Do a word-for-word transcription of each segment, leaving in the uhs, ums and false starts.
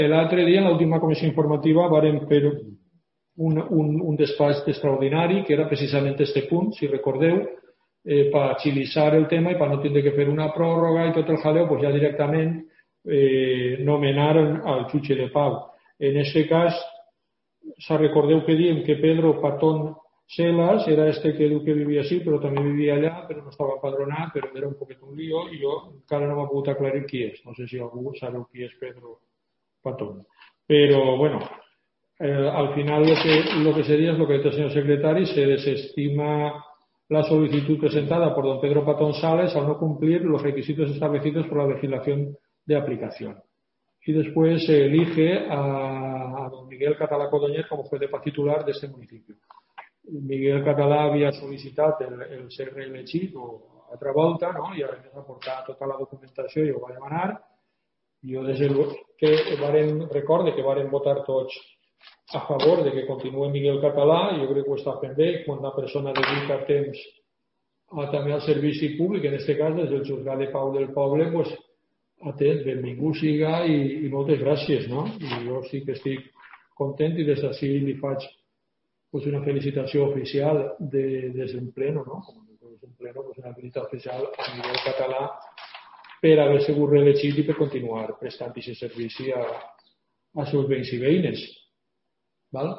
L'altre dia, en l'última comissió informativa, vàrem fer un, un, un despatx extraordinari, que era precisament este punt, si recordeu, eh, per agilitzar el tema i per no tindre que fer una pròrroga i tot el jaleo, pues ja directament eh, nomenaren al jutge de pau. En aquest cas, se recordeu que diem que Pedro Patón Celas era este que diu que vivia així, però també vivia allà, però no estava empadronat, però era un poquet un lío, i jo encara no m'ha pogut aclarir qui és. No sé si algú sabeu qui és Pedro Patón. Pero bueno, eh, al final lo que, lo que sería es lo que dice el señor secretario, se desestima la solicitud presentada por don Pedro Patón Sales al no cumplir los requisitos establecidos por la legislación de aplicación. Y después se elige a, a don Miguel Catalá Codonyet como juez de paz titular de este municipio. Miguel Català havia sol·licitat el, el ser reelegit o altra volta, no? I a més aportar tota la documentació i ho va demanar. Jo des que varen, recorde que varen votar tots a favor de que continuï Miguel Català, jo crec que ho està fent bé, quan una persona dedica temps a, també al servici públic, en aquest cas des del Juzgat de Pau del Poble, pues, atès, benvingut siga i, i moltes gràcies, no? I jo sí que estic content i des d'ací li faig pues, una felicitació oficial de, des d'un pleno, no? Com des d'un pleno, pues, una felicitació oficial a Miguel Català per haver sigut reelegit i per continuar prestant aquest servici a, als seus veïns i veïnes. Val?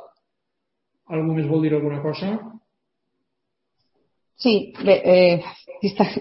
Algú més vol dir alguna cosa? Sí, bé, eh,